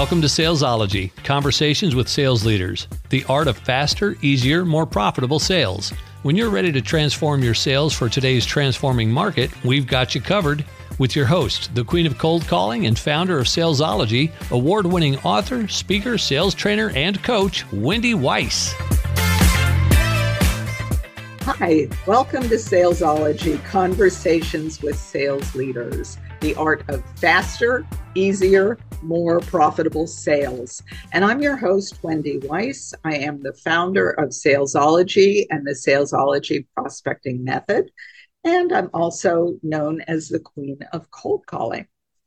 Welcome to Salesology, conversations with sales leaders, the art of faster, easier, more profitable sales. When you're ready to transform your sales for today's transforming market, we've got you covered with your host, the queen of cold calling and founder of Salesology, award-winning author, speaker, sales trainer, and coach, Wendy Weiss. Hi, welcome to Salesology, conversations with sales leaders, the art of faster, easier, more profitable sales. And I'm your host, Wendy Weiss. I am the founder of Salesology and the Salesology Prospecting Method. And I'm also known as the queen of cold calling.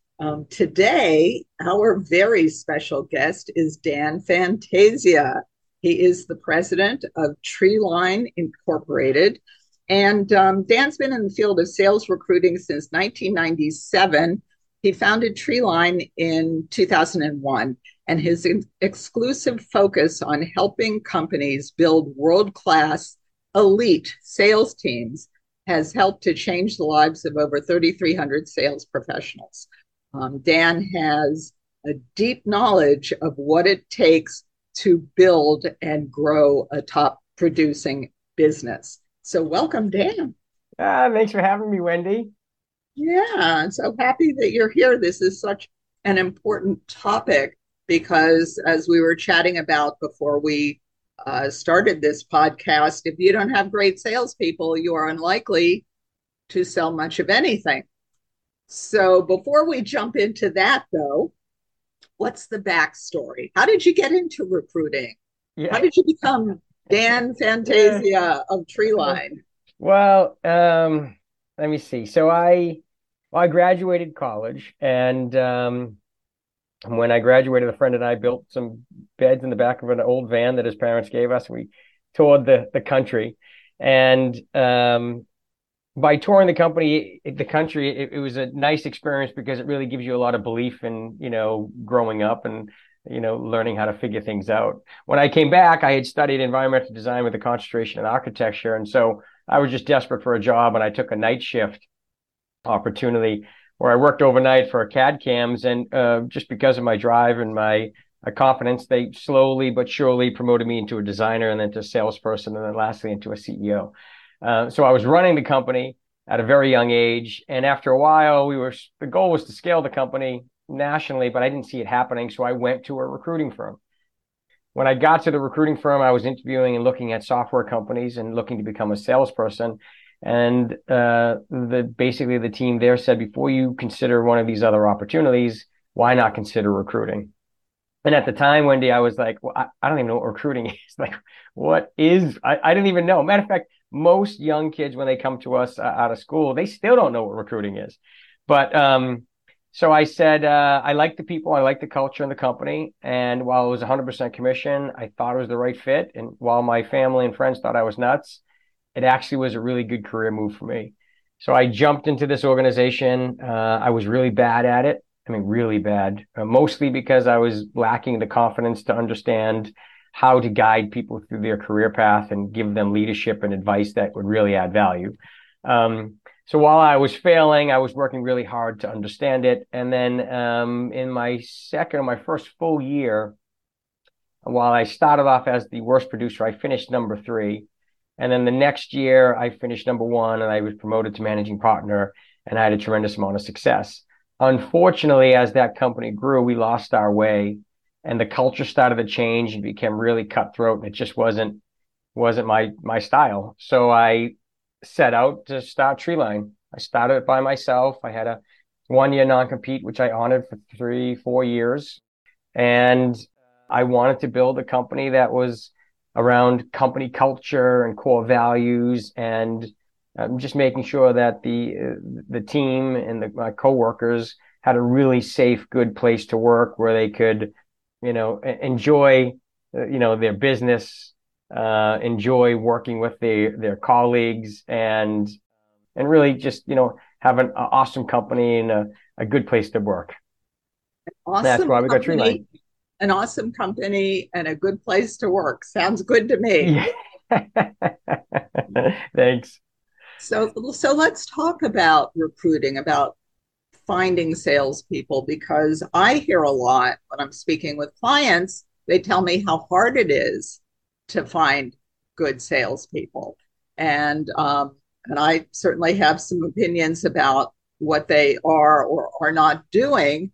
Today, our very special guest is Dan Fantasia. He is the president of Treeline Incorporated. And Dan's been in the field of sales recruiting since 1997. He founded Treeline in 2001, and his exclusive focus on helping companies build world-class, elite sales teams has helped to change the lives of over 3,300 sales professionals. Dan has a deep knowledge of what it takes to build and grow a top-producing business. So welcome, Dan. Thanks for having me, Wendy. Yeah, I'm so happy that you're here. This is such an important topic because, as we were chatting about before we started this podcast, if you don't have great salespeople, you are unlikely to sell much of anything. So before we jump into that, though, what's the backstory? How did you get into recruiting? Yeah. How did you become Dan Fantasia of Treeline? Well, let me see. So I graduated college, and when I graduated, a friend and I built some beds in the back of an old van that his parents gave us. We toured the country, and by touring the country, it was a nice experience because it really gives you a lot of belief in, growing up and, learning how to figure things out. When I came back, I had studied environmental design with a concentration in architecture. And so I was just desperate for a job, and I took a night shift opportunity where I worked overnight for CAD CAMs. And just because of my drive and my confidence, they slowly but surely promoted me into a designer and then to a salesperson, and then lastly into a CEO. So I was running the company at a very young age. And after a while, the goal was to scale the company nationally, but I didn't see it happening. So I went to a recruiting firm. When I got to the recruiting firm, I was interviewing and looking at software companies and looking to become a salesperson. And basically the team there said, before you consider one of these other opportunities, why not consider recruiting? And at the time, Wendy, I was like, well, I don't even know what recruiting is. Like, what is, I didn't even know. Matter of fact, most young kids, when they come to us out of school, they still don't know what recruiting is. But so I said, I like the people, I like the culture in the company. And while it was 100% commission, I thought it was the right fit. And while my family and friends thought I was nuts, it actually was a really good career move for me. So I jumped into this organization. I was really bad at it. I mean, really bad, mostly because I was lacking the confidence to understand how to guide people through their career path and give them leadership and advice that would really add value. So while I was failing, I was working really hard to understand it. And then in my first full year, while I started off as the worst producer, I finished number 3. And then the next year, I finished number 1, and I was promoted to managing partner, and I had a tremendous amount of success. Unfortunately, as that company grew, we lost our way, and the culture started to change and became really cutthroat, and it just wasn't my style. So I set out to start Treeline. I started it by myself. I had a 1-year non-compete, which I honored for 3-4 years. And I wanted to build a company that was around company culture and core values, and just making sure that the team and my coworkers had a really safe, good place to work where they could, enjoy, their business, enjoy working with their colleagues, and really just, have an awesome company and a good place to work. Awesome. That's why we got Treeline. An awesome company and a good place to work. Sounds good to me. Thanks. So let's talk about recruiting, about finding salespeople? Because I hear a lot when I'm speaking with clients, they tell me how hard it is to find good salespeople. And I certainly have some opinions about what they are or are not doing.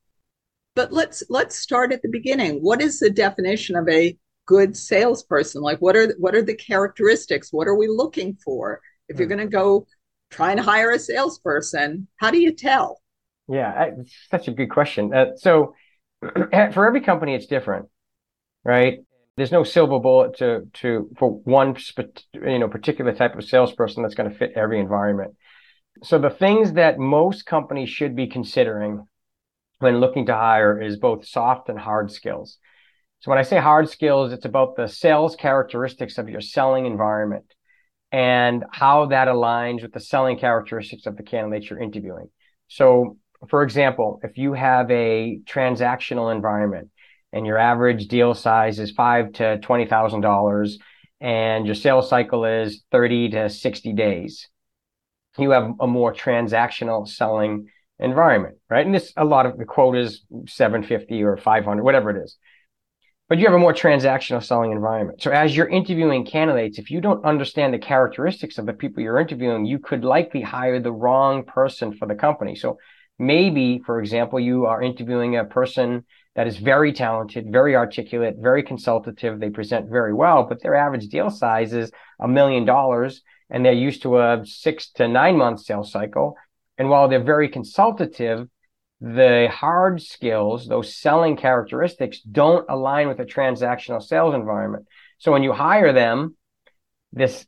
But let's start at the beginning. What is the definition of a good salesperson? Like what are the characteristics? What are we looking for? If you're going to go try and hire a salesperson, how do you tell? Yeah, it's such a good question. So for every company, it's different, right? There's no silver bullet for one particular type of salesperson that's going to fit every environment. So the things that most companies should be considering when looking to hire is both soft and hard skills. So when I say hard skills, it's about the sales characteristics of your selling environment and how that aligns with the selling characteristics of the candidates you're interviewing. So, for example, if you have a transactional environment and your average deal size is $5,000 to $20,000 and your sales cycle is 30 to 60 days, you have a more transactional selling environment, right? And a lot of the quote is 750 or 500, whatever it is. But you have a more transactional selling environment. So as you're interviewing candidates, if you don't understand the characteristics of the people you're interviewing, you could likely hire the wrong person for the company. So maybe, for example, you are interviewing a person that is very talented, very articulate, very consultative. They present very well, but their average deal size is $1 million and they're used to a 6 to 9 month sales cycle. And while they're very consultative, the hard skills, those selling characteristics, don't align with a transactional sales environment. So when you hire them, this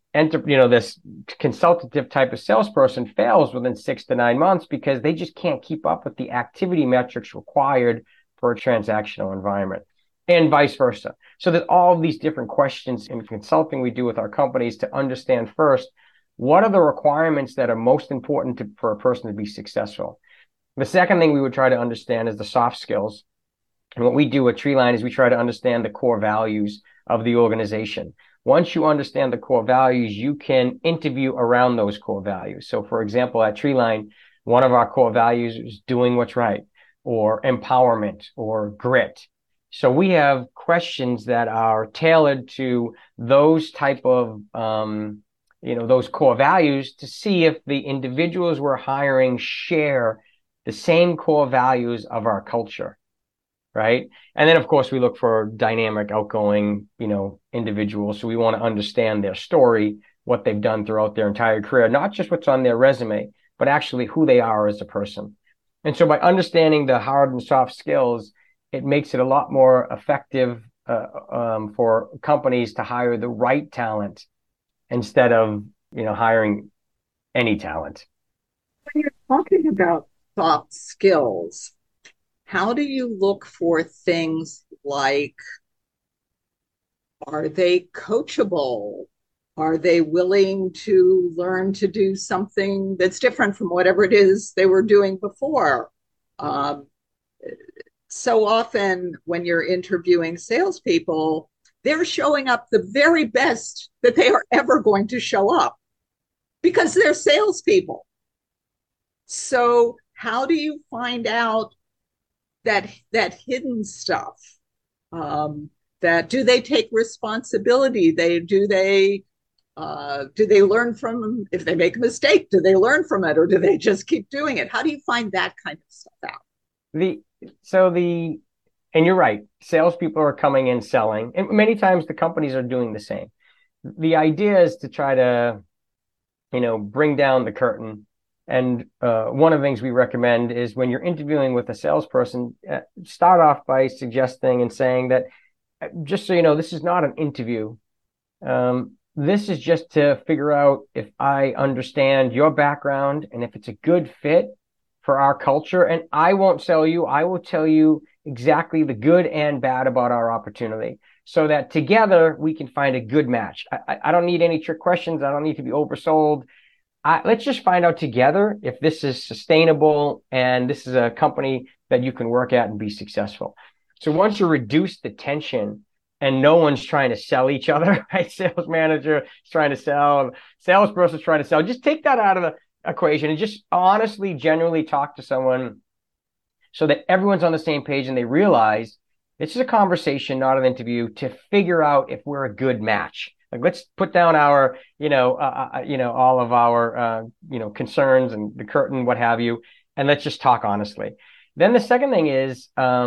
consultative type of salesperson fails within 6 to 9 months because they just can't keep up with the activity metrics required for a transactional environment, and vice versa. So there's all of these different questions in consulting we do with our companies to understand first, what are the requirements that are most important for a person to be successful? The second thing we would try to understand is the soft skills. And what we do at Treeline is we try to understand the core values of the organization. Once you understand the core values, you can interview around those core values. So for example, at Treeline, one of our core values is doing what's right, or empowerment, or grit. So we have questions that are tailored to those type of those core values to see if the individuals we're hiring share the same core values of our culture, right? And then, of course, we look for dynamic, outgoing, individuals. So we want to understand their story, what they've done throughout their entire career, not just what's on their resume, but actually who they are as a person. And so by understanding the hard and soft skills, it makes it a lot more effective for companies to hire the right talent instead of, hiring any talent. When you're talking about soft skills, how do you look for things like, are they coachable? Are they willing to learn to do something that's different from whatever it is they were doing before? So often when you're interviewing salespeople, they're showing up the very best that they are ever going to show up because they're salespeople. So how do you find out that hidden stuff? That do they take responsibility? Do they learn from, if they make a mistake, do they learn from it, or do they just keep doing it? How do you find that kind of stuff out? And you're right, salespeople are coming in selling, and many times the companies are doing the same. The idea is to try to, bring down the curtain. And one of the things we recommend is when you're interviewing with a salesperson, start off by suggesting and saying that, just so you know, this is not an interview. This is just to figure out if I understand your background and if it's a good fit for our culture. And I won't sell you. I will tell you exactly the good and bad about our opportunity so that together we can find a good match. I don't need any trick questions. I don't need to be oversold. Let's just find out together if this is sustainable and this is a company that you can work at and be successful. So once you reduce the tension and no one's trying to sell each other, right? Sales manager is trying to sell, salesperson is trying to sell. Just take that out of equation and just honestly, genuinely talk to someone so that everyone's on the same page and they realize this is a conversation, not an interview, to figure out if we're a good match. Like, let's put down our, all of our, concerns and the curtain, what have you, and let's just talk honestly. Then the second thing is,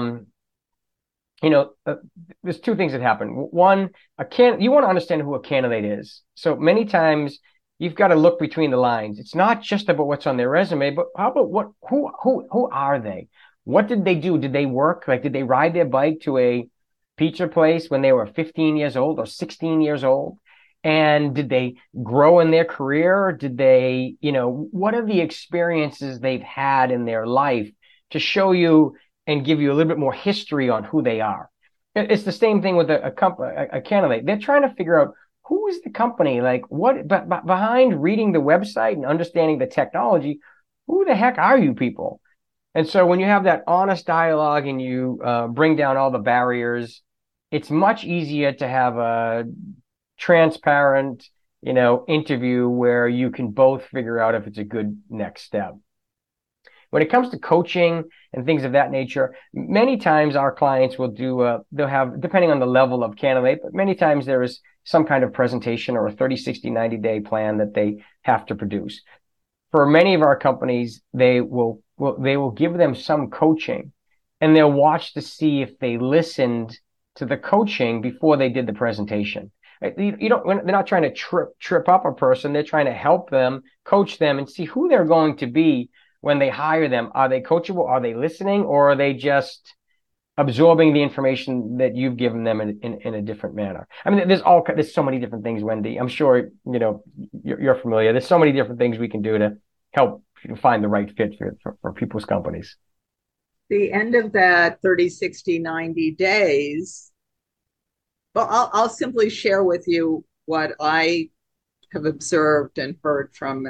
there's two things that happen. One, you want to understand who a candidate is. So many times you've got to look between the lines. It's not just about what's on their resume, but how about who are they? What did they do? Did they work? Like, did they ride their bike to a pizza place when they were 15 years old or 16 years old? And did they grow in their career? Did they, what are the experiences they've had in their life to show you and give you a little bit more history on who they are? It's the same thing with a candidate. They're trying to figure out who is the company, like what, but behind reading the website and understanding the technology, who the heck are you people? And so when you have that honest dialogue and you bring down all the barriers, it's much easier to have a transparent, interview where you can both figure out if it's a good next step. When it comes to coaching and things of that nature, many times our clients will they'll have, depending on the level of candidate, but many times there is some kind of presentation or a 30, 60, 90-day plan that they have to produce. For many of our companies, they will give them some coaching, and they'll watch to see if they listened to the coaching before they did the presentation. They're not trying to trip up a person. They're trying to help them, coach them, and see who they're going to be when they hire them. Are they coachable? Are they listening? Or are they just absorbing the information that you've given them in a different manner? I mean, there's so many different things, Wendy. I'm sure, you're familiar. There's so many different things we can do to help find the right fit for people's companies. The end of that 30, 60, 90 days, well, I'll simply share with you what I have observed and heard from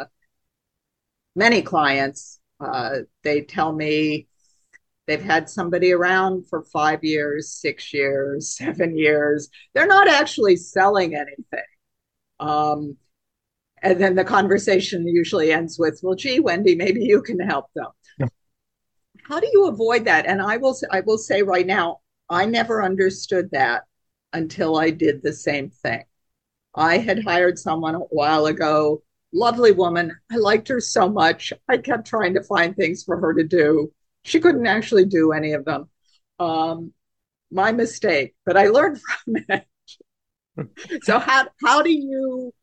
many clients. They tell me they've had somebody around for 5 years, 6 years, 7 years. They're not actually selling anything. And then the conversation usually ends with, well, gee, Wendy, maybe you can help them. Yeah. How do you avoid that? And I will say right now, I never understood that until I did the same thing. I had hired someone a while ago, lovely woman. I liked her so much. I kept trying to find things for her to do. She couldn't actually do any of them. My mistake, but I learned from it. So how do you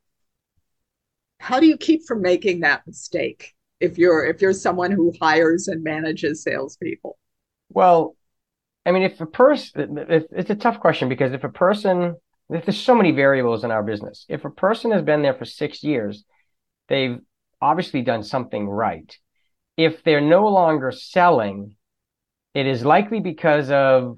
keep from making that mistake if you're someone who hires and manages salespeople? Well, I mean, it's a tough question, because if there's so many variables in our business. If a person has been there for 6 years, they've obviously done something right. If they're no longer selling, it is likely because of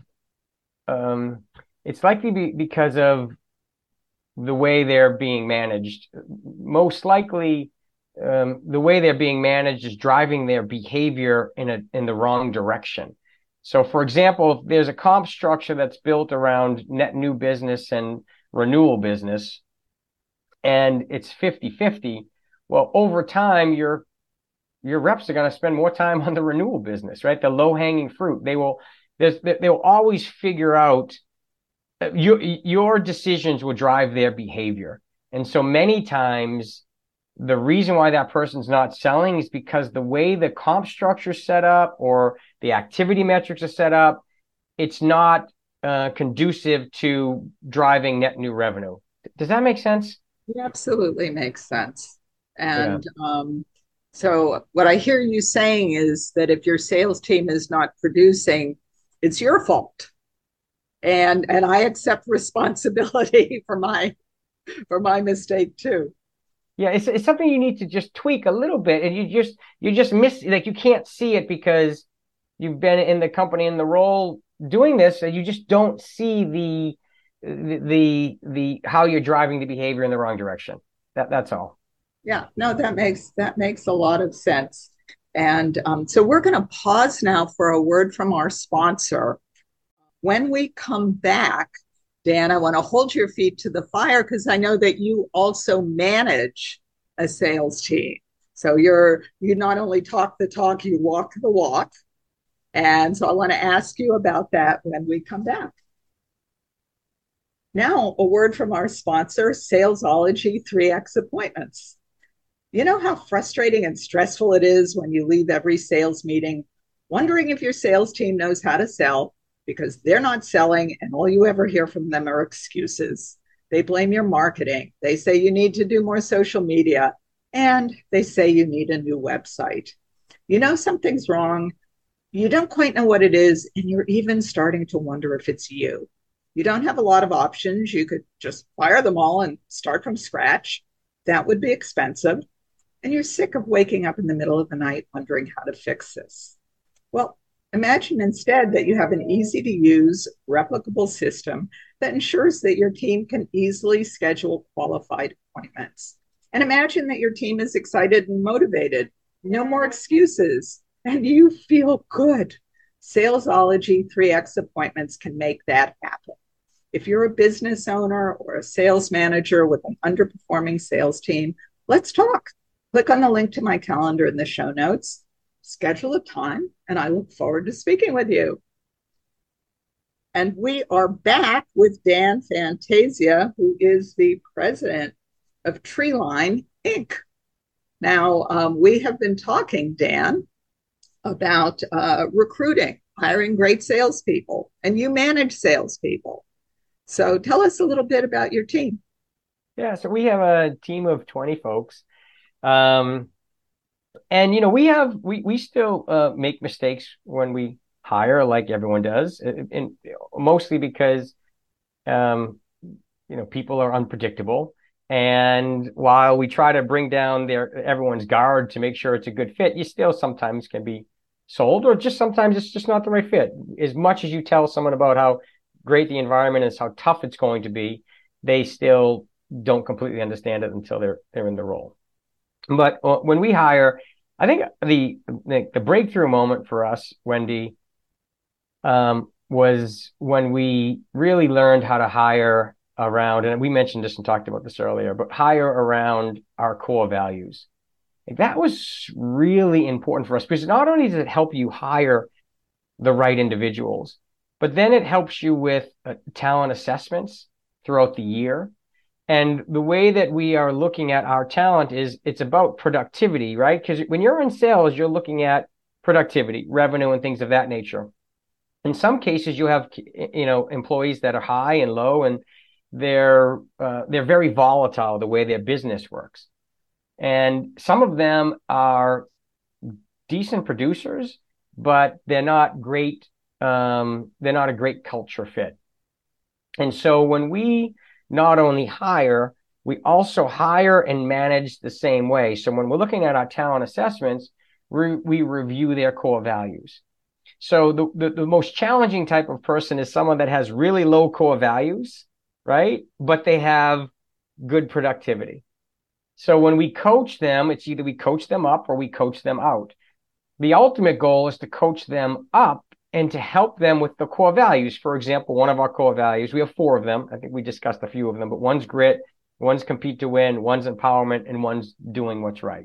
the way they're being managed. Most likely, the way they're being managed is driving their behavior in the wrong direction. So, for example, if there's a comp structure that's built around net new business and renewal business, and it's 50-50, well, over time, your reps are going to spend more time on the renewal business, right? The low-hanging fruit. They'll always figure out your decisions will drive their behavior. And so many times, the reason why that person's not selling is because the way the comp structure is set up or the activity metrics are set up, it's not conducive to driving net new revenue. Does that make sense? It absolutely makes sense. And so what I hear you saying is that if your sales team is not producing, it's your fault. And I accept responsibility for my mistake too. Yeah, it's something you need to just tweak a little bit, and you just miss, like, you can't see it because you've been in the company in the role doing this, and you just don't see the how you're driving the behavior in the wrong direction. That's all. Yeah, no, that makes a lot of sense. And so we're going to pause now for a word from our sponsor. When we come back, Dan, I want to hold your feet to the fire because I know that you also manage a sales team. So you not only talk the talk, you walk the walk. And so I want to ask you about that when we come back. Now, a word from our sponsor, Salesology 3X Appointments. You know how frustrating and stressful it is when you leave every sales meeting wondering if your sales team knows how to sell because they're not selling and all you ever hear from them are excuses. They blame your marketing. They say you need to do more social media, and they say you need a new website. You know something's wrong. You don't quite know what it is, and you're even starting to wonder if it's you. You don't have a lot of options. You could just fire them all and start from scratch. That would be expensive. And you're sick of waking up in the middle of the night wondering how to fix this. Well, imagine instead that you have an easy to use, replicable system that ensures that your team can easily schedule qualified appointments. And imagine that your team is excited and motivated. No more excuses. And you feel good. Salesology 3X Appointments can make that happen. If you're a business owner or a sales manager with an underperforming sales team, let's talk. Click on the link to my calendar in the show notes, schedule a time, and I look forward to speaking with you. And we are back with Dan Fantasia, who is the president of Treeline Inc. Now, we have been talking, Dan, about recruiting, hiring great salespeople, and you manage salespeople. So tell us a little bit about your team. Yeah, so we have a team of 20 folks. And we still make mistakes when we hire, like everyone does, and mostly because people are unpredictable. And while we try to bring down everyone's guard to make sure it's a good fit, you still sometimes can be sold, or just sometimes it's just not the right fit. As much as you tell someone about how great the environment is, how tough it's going to be, they still don't completely understand it until they're in the role. But when we hire, I think the breakthrough moment for us, Wendy, was when we really learned how to hire around, and we mentioned this and talked about this earlier, but hire around our core values. That was really important for us because not only does it help you hire the right individuals, but then it helps you with talent assessments throughout the year. And the way that we are looking at our talent is it's about productivity, right? Because when you're in sales, you're looking at productivity, revenue, and things of that nature. In some cases, you have employees that are high and low, and they're very volatile the way their business works. And some of them are decent producers, but they're not great. They're not a great culture fit. And so when we not only hire, we also hire and manage the same way. So when we're looking at our talent assessments, we review their core values. So the most challenging type of person is someone that has really low core values, right? But they have good productivity. So when we coach them, it's either we coach them up or we coach them out. The ultimate goal is to coach them up and to help them with the core values. For example, one of our core values, we have 4 of them. I think we discussed a few of them, but one's grit, one's compete to win, one's empowerment, and one's doing what's right.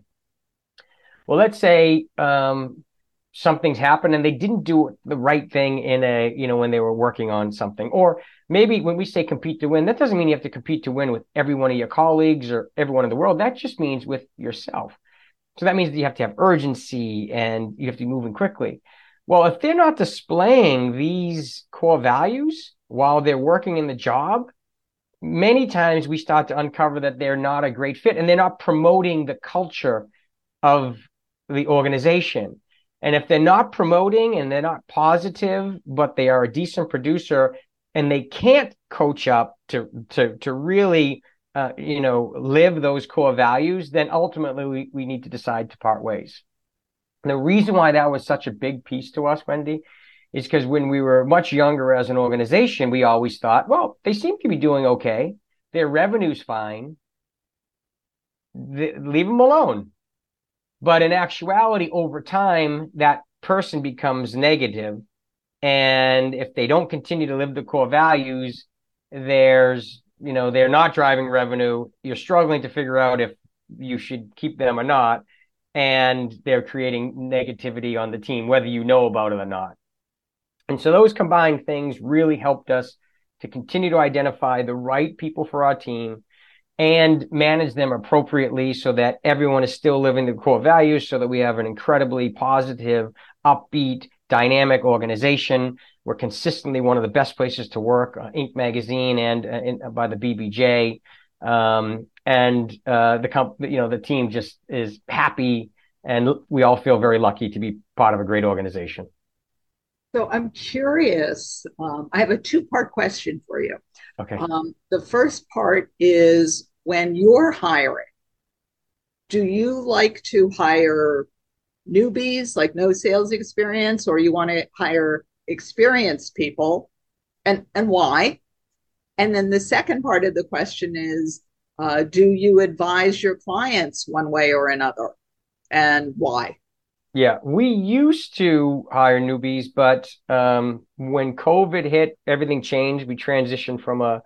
Well, let's say something's happened and they didn't do the right thing when they were working on something. Or maybe when we say compete to win, that doesn't mean you have to compete to win with every one of your colleagues or everyone in the world. That just means with yourself. So that means that you have to have urgency and you have to be moving quickly. Well, if they're not displaying these core values while they're working in the job, many times we start to uncover that they're not a great fit and they're not promoting the culture of the organization. And if they're not promoting and they're not positive, but they are a decent producer and they can't coach up to really live those core values, then ultimately we need to decide to part ways. And the reason why that was such a big piece to us, Wendy, is because when we were much younger as an organization, we always thought, well, they seem to be doing okay. Their revenue's fine. Leave them alone. But in actuality, over time, that person becomes negative. And if they don't continue to live the core values, they're not driving revenue. You're struggling to figure out if you should keep them or not. and they're creating negativity on the team, whether you know about it or not. And so those combined things really helped us to continue to identify the right people for our team and manage them appropriately so that everyone is still living the core values, so that we have an incredibly positive, upbeat, dynamic organization. We're consistently one of the best places to work, Inc. magazine and by the BBJ. The team just is happy, and we all feel very lucky to be part of a great organization. So I'm curious. I have a two-part question for you. Okay. The first part is, when you're hiring, do you like to hire newbies, like no sales experience, or you want to hire experienced people, and why? And then the second part of the question is, do you advise your clients one way or another, and why? Yeah, we used to hire newbies, but when COVID hit, everything changed. We transitioned from a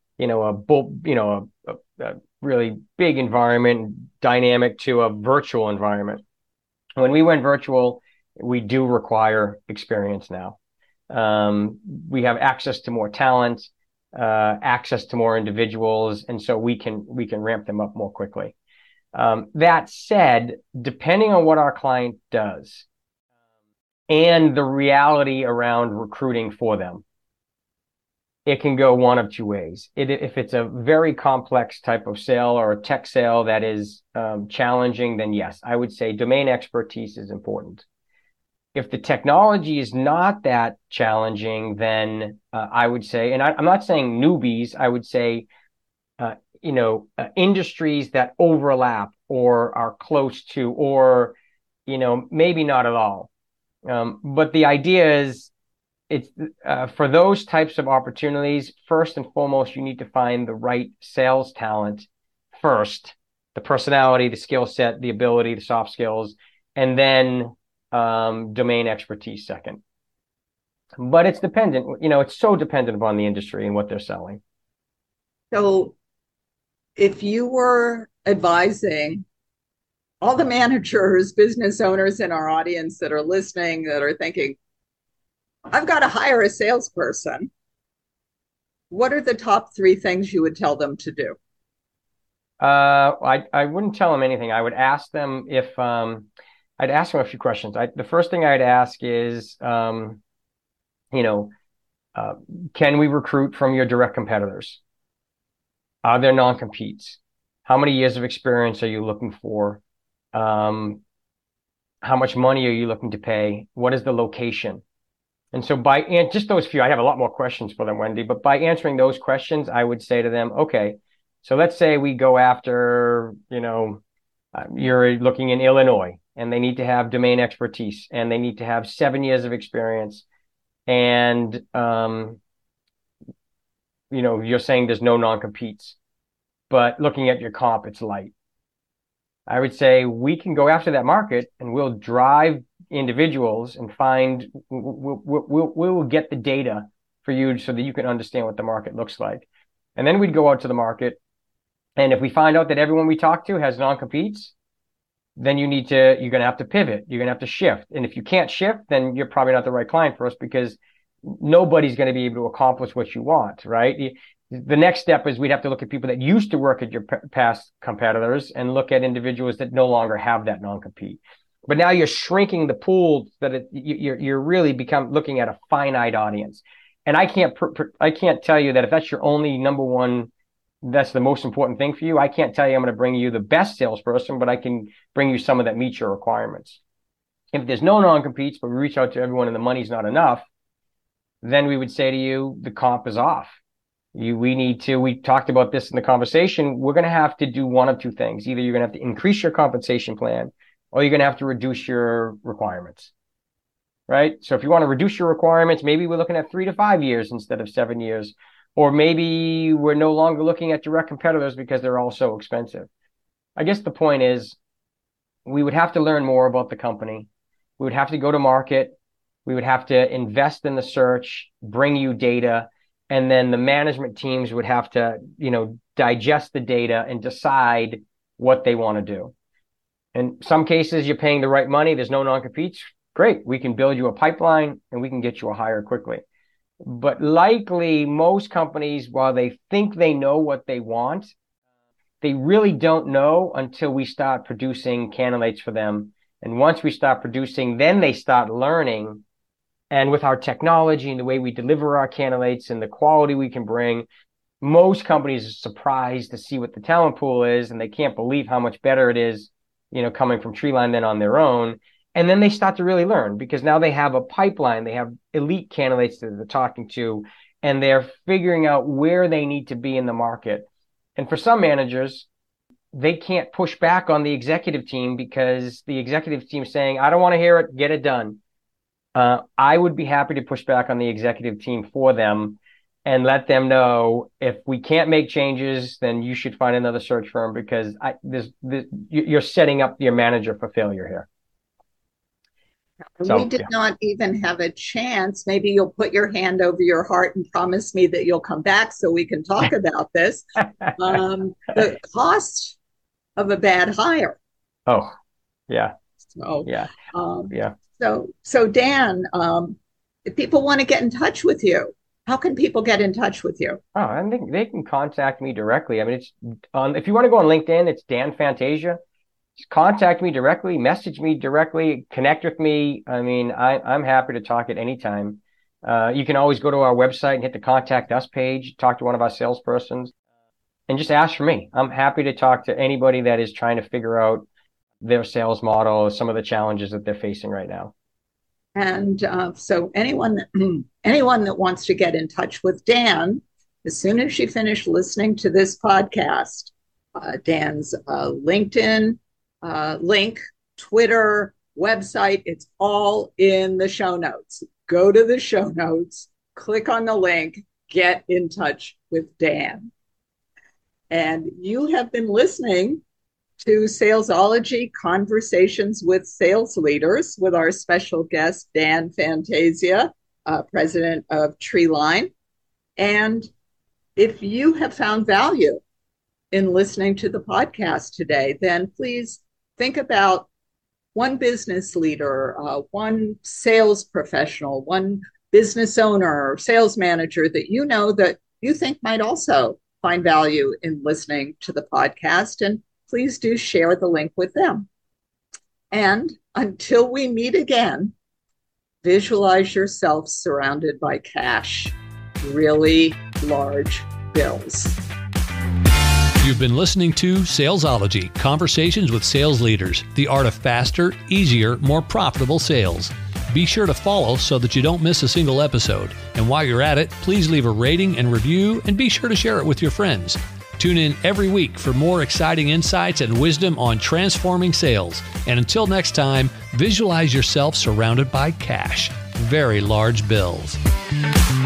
really big environment, dynamic, to a virtual environment. When we went virtual, we do require experience now. We have access to more talent, access to more individuals, and so we can ramp them up more quickly. That said, depending on what our client does and the reality around recruiting for them, it can go one of two ways. If it's a very complex type of sale or a tech sale that is challenging, then yes, I would say domain expertise is important. If the technology is not that challenging, then I would say, and I'm not saying newbies, I would say, industries that overlap or are close to, or, maybe not at all. But the idea is, it's for those types of opportunities, first and foremost, you need to find the right sales talent first, the personality, the skill set, the ability, the soft skills, and then domain expertise second. But it's dependent, it's so dependent upon the industry and what they're selling. So if you were advising all the managers, business owners in our audience that are listening, that are thinking, I've got to hire a salesperson, what are the top three things you would tell them to do? I wouldn't tell them anything. I would ask them I'd ask them a few questions. The first thing I'd ask is, can we recruit from your direct competitors? Are there non-competes? How many years of experience are you looking for? How much money are you looking to pay? What is the location? And so just those few, I have a lot more questions for them, Wendy, but by answering those questions, I would say to them, okay, so let's say we go after, you're looking in Illinois, and they need to have domain expertise, and they need to have 7 years of experience. And, you're saying there's no non-competes, but looking at your comp, it's light. I would say we can go after that market, and we'll drive individuals and we'll get the data for you so that you can understand what the market looks like. And then we'd go out to the market. And if we find out that everyone we talk to has non-competes, then you're going to have to pivot. You're going to have to shift. And if you can't shift, then you're probably not the right client for us, because nobody's going to be able to accomplish what you want, right? The next step is we'd have to look at people that used to work at your past competitors and look at individuals that no longer have that non-compete. But now you're shrinking the pool that you're really looking at a finite audience. And I can't tell you that if that's your only number one, that's the most important thing for you. I can't tell you I'm going to bring you the best salesperson, but I can bring you someone that meets your requirements. If there's no non-competes, but we reach out to everyone and the money's not enough, then we would say to you, the comp is off. We talked about this in the conversation. We're going to have to do one of two things. Either you're going to have to increase your compensation plan, or you're going to have to reduce your requirements, right? So if you want to reduce your requirements, maybe we're looking at 3 to 5 years instead of 7 years, or maybe we're no longer looking at direct competitors because they're all so expensive. I guess the point is, we would have to learn more about the company. We would have to go to market. We would have to invest in the search, bring you data, and then the management teams would have to, digest the data and decide what they want to do. In some cases, you're paying the right money. There's no non-competes. Great. We can build you a pipeline and we can get you a hire quickly. But likely most companies, while they think they know what they want, they really don't know until we start producing candidates for them. And once we start producing, then they start learning. And with our technology and the way we deliver our candidates and the quality we can bring, most companies are surprised to see what the talent pool is, and they can't believe how much better it is, coming from Treeline than on their own. And then they start to really learn because now they have a pipeline, they have elite candidates that they're talking to, and they're figuring out where they need to be in the market. And for some managers, they can't push back on the executive team because the executive team is saying, I don't want to hear it, get it done. I would be happy to push back on the executive team for them and let them know if we can't make changes, then you should find another search firm because you're setting up your manager for failure here. We did not even have a chance. Maybe you'll put your hand over your heart and promise me that you'll come back so we can talk about this. The cost of a bad hire. Oh, yeah. So, yeah. Yeah. So Dan, if people want to get in touch with you, how can people get in touch with you? Oh, I think they can contact me directly. I mean, it's if you want to go on LinkedIn, it's Dan Fantasia. Just contact me directly, message me directly, connect with me. I mean, I'm happy to talk at any time. You can always go to our website and hit the contact us page, talk to one of our salespersons, and just ask for me. I'm happy to talk to anybody that is trying to figure out their sales model, some of the challenges that they're facing right now. And so anyone that wants to get in touch with Dan, as soon as you finish listening to this podcast, Dan's LinkedIn link, Twitter, website, it's all in the show notes. Go to the show notes, click on the link, get in touch with Dan. And you have been listening to Salesology Conversations with Sales Leaders with our special guest, Dan Fantasia, president of Treeline. And if you have found value in listening to the podcast today, then please think about one business leader, one sales professional, one business owner or sales manager that you think might also find value in listening to the podcast. And please do share the link with them. And until we meet again, visualize yourself surrounded by cash, really large bills. You've been listening to Salesology, Conversations with Sales Leaders, the art of faster, easier, more profitable sales. Be sure to follow so that you don't miss a single episode. And while you're at it, please leave a rating and review and be sure to share it with your friends. Tune in every week for more exciting insights and wisdom on transforming sales. And until next time, visualize yourself surrounded by cash, very large bills.